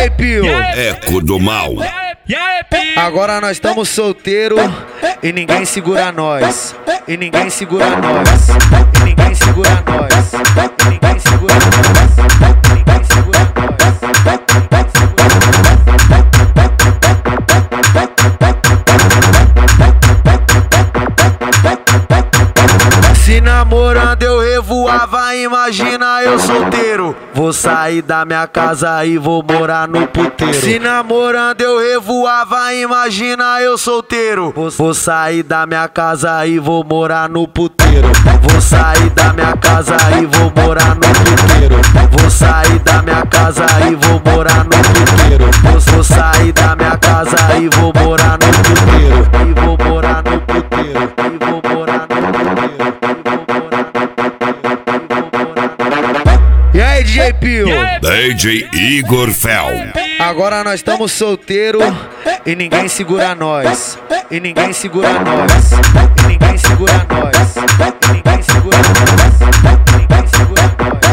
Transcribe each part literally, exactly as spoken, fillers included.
J Pio, Eco do Mal. agora nós estamos solteiros e ninguém segura nós. E ninguém segura nós. E ninguém segura nós. E ninguém segura nós. E ninguém segura nós. Se namorando eu revoava, imagina eu solteiro. Vou sair da minha casa e vou morar no puteiro. Se namorando eu revoava, imagina eu solteiro. Vou sair da minha casa e vou morar no puteiro. Vou sair da minha casa e vou morar no puteiro. Vou sair da minha casa e vou morar no puteiro. Vou sair da minha casa e vou morar no puteiro. E vou morar no puteiro. E vou morar no puteiro. E aí, D J Pio? D J Igor Fel. Agora nós estamos solteiros e ninguém segura nós. E ninguém segura nós. E ninguém segura nós. E ninguém segura nós. E ninguém segura nós.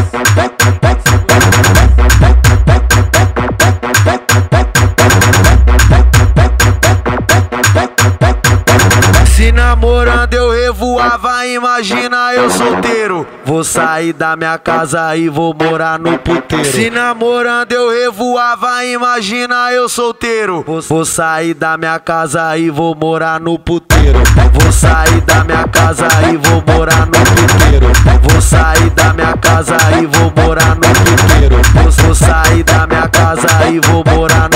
Se namorando eu revoava, imagina eu solteiro. Vou sair da minha casa e vou morar no puteiro. Se namorando eu revoava, imagina eu solteiro. Vou sair da minha casa e vou morar no puteiro. Vou sair da minha casa e vou morar no puteiro. Vou sair da minha casa e vou morar no puteiro. Vou sair da minha casa e vou morar